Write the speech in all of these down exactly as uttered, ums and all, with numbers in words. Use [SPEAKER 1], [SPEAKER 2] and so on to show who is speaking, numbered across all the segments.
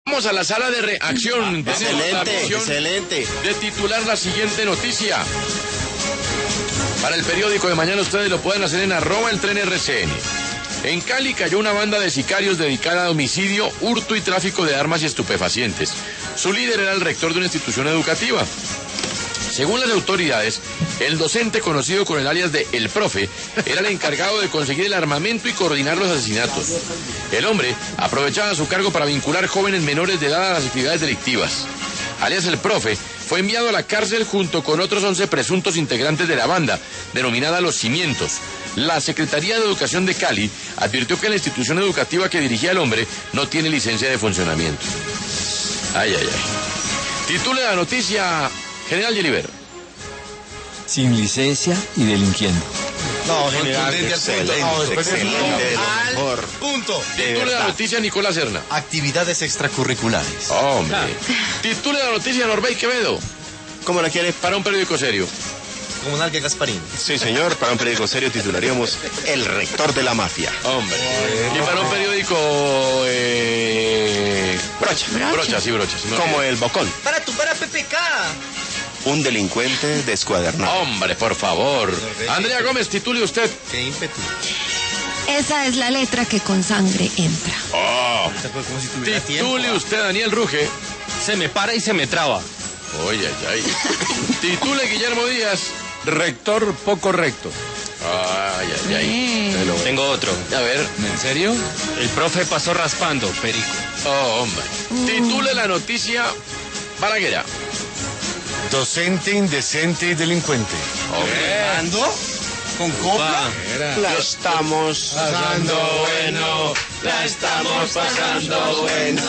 [SPEAKER 1] Vamos a la sala de reacción.
[SPEAKER 2] Ah, excelente, excelente.
[SPEAKER 1] De titular la siguiente noticia. Para el periódico de mañana ustedes lo pueden hacer en arroba el tren R C N. En Cali cayó una banda de sicarios dedicada a homicidio, hurto y tráfico de armas y estupefacientes. Su líder era el rector de una institución educativa. Según las autoridades, el docente conocido con el alias de El Profe era el encargado de conseguir el armamento y coordinar los asesinatos. El hombre aprovechaba su cargo para vincular jóvenes menores de edad a las actividades delictivas. Alias El Profe fue enviado a la cárcel junto con otros once presuntos integrantes de la banda, denominada Los Cimientos. La Secretaría de Educación de Cali advirtió que la institución educativa que dirigía el hombre no tiene licencia de funcionamiento. Ay, ay, ay. Titula la noticia... General Gilibert.
[SPEAKER 3] Sin licencia y delinquiendo.
[SPEAKER 2] No, general, excelente, no, excelente, de lo mejor.
[SPEAKER 4] Punto.
[SPEAKER 1] Titula la noticia Nicolás Serna.
[SPEAKER 4] Actividades extracurriculares.
[SPEAKER 1] Hombre. Titula la noticia Norbey Quevedo.
[SPEAKER 2] ¿Cómo la quieres?
[SPEAKER 1] Para un periódico serio.
[SPEAKER 4] Comunal que Gasparín.
[SPEAKER 2] Sí, señor, para un periódico serio titularíamos El rector de la mafia.
[SPEAKER 1] Hombre. Y para un periódico... Eh...
[SPEAKER 2] Brocha.
[SPEAKER 1] Brocha. Brocha, sí, brocha. Sí,
[SPEAKER 2] Como El Bocón.
[SPEAKER 4] Para tu, para P P K.
[SPEAKER 2] Un delincuente descuadernado.
[SPEAKER 1] Hombre, por favor. Andrea Gómez, titule usted.
[SPEAKER 4] Qué ímpetu.
[SPEAKER 5] Esa es la letra que con sangre entra.
[SPEAKER 1] Oh.
[SPEAKER 4] Como si tuviera
[SPEAKER 1] Titule
[SPEAKER 4] tiempo.
[SPEAKER 1] usted, Daniel Ruge.
[SPEAKER 6] Se me para y se me traba.
[SPEAKER 1] Oye, ay, ay. Titule Guillermo Díaz.
[SPEAKER 3] Rector poco recto.
[SPEAKER 1] Ay, ay, ay.
[SPEAKER 5] Eh.
[SPEAKER 6] Tengo otro.
[SPEAKER 1] A ver.
[SPEAKER 3] ¿En serio?
[SPEAKER 6] El profe pasó raspando, perico.
[SPEAKER 1] Oh, hombre. Titule la noticia Balaguera.
[SPEAKER 4] Docente indecente y delincuente. ¿Ando? ¿Con copla?
[SPEAKER 2] La estamos pasando bueno, la estamos pasando bueno.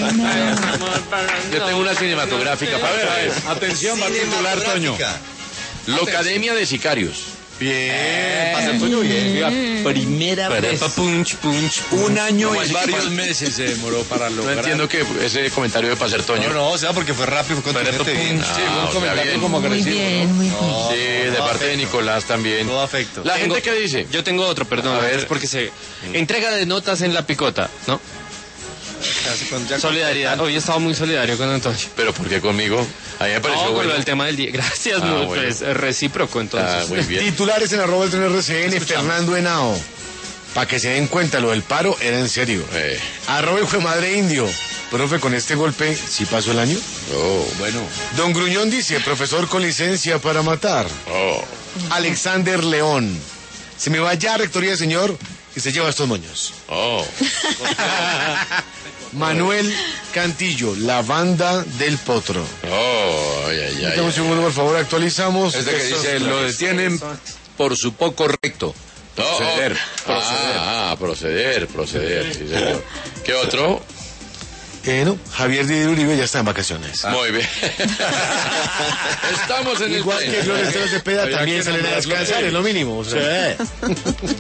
[SPEAKER 1] Yo tengo una cinematográfica para ver.
[SPEAKER 3] Atención, va a titular Toño.
[SPEAKER 1] Locademia de Sicarios.
[SPEAKER 4] Bien, pasa Antonio bien.
[SPEAKER 3] La primera vez.
[SPEAKER 6] Punch, punch,
[SPEAKER 3] Un año y varios meses se demoró para
[SPEAKER 1] No
[SPEAKER 3] lograr.
[SPEAKER 1] entiendo que ese comentario de Pacer Toño.
[SPEAKER 4] No, no, o sea, porque fue rápido, fue contundente bien.
[SPEAKER 1] Ah,
[SPEAKER 3] Sí,
[SPEAKER 1] o
[SPEAKER 3] un
[SPEAKER 1] sea,
[SPEAKER 3] comentario
[SPEAKER 1] bien.
[SPEAKER 3] como
[SPEAKER 5] Muy
[SPEAKER 3] agresivo.
[SPEAKER 5] bien, muy bien.
[SPEAKER 1] Sí, de parte de Nicolás también.
[SPEAKER 4] Todo afecto.
[SPEAKER 1] La
[SPEAKER 6] Tengo-
[SPEAKER 1] gente que dice.
[SPEAKER 6] Yo tengo otro, perdón.
[SPEAKER 1] A ver.
[SPEAKER 6] Es porque se... Entrega de notas en la picota, ¿no? Solidaridad. Hoy he estado muy solidario con Antonio.
[SPEAKER 1] ¿Pero por qué conmigo? A mí me pareció
[SPEAKER 6] No, con
[SPEAKER 1] bueno.
[SPEAKER 6] lo del tema del día. Gracias,
[SPEAKER 1] Ah,
[SPEAKER 6] no,
[SPEAKER 1] bueno.
[SPEAKER 6] pues es recíproco, entonces.
[SPEAKER 1] Ah, muy bien.
[SPEAKER 4] Titulares en arroba el tren R C N, Fernando Henao. Para que se den cuenta, lo del paro era en serio.
[SPEAKER 1] Eh,
[SPEAKER 4] Arroba hijo de madre indio. Profe, con este golpe, ¿sí pasó el año?
[SPEAKER 1] oh,
[SPEAKER 3] Bueno,
[SPEAKER 4] Don Gruñón dice, profesor con licencia para matar.
[SPEAKER 1] oh.
[SPEAKER 4] Alexander León. Se me va ya a rectoría, señor, y se lleva estos moños.
[SPEAKER 1] Oh.
[SPEAKER 4] Manuel Cantillo, la banda del potro.
[SPEAKER 1] Oh, ay, ay, ay.
[SPEAKER 4] Dame un segundo, por favor, actualizamos.
[SPEAKER 3] es de que
[SPEAKER 4] Estos-
[SPEAKER 3] dice, lo detienen por su poco recto.
[SPEAKER 1] No,
[SPEAKER 3] Proceder.
[SPEAKER 1] proceder. Ah, ah, proceder, proceder, sí, señor. ¿Qué otro?
[SPEAKER 4] Eh, no, Javier Didier Uribe ya está en vacaciones.
[SPEAKER 1] Muy bien. Estamos en
[SPEAKER 4] Igual
[SPEAKER 1] el
[SPEAKER 4] que
[SPEAKER 1] tren.
[SPEAKER 4] Gloria Esteban Cepeda
[SPEAKER 3] Había
[SPEAKER 4] también
[SPEAKER 3] que
[SPEAKER 4] salen a
[SPEAKER 3] nombrarlo.
[SPEAKER 4] descansar, es lo mínimo. o sea.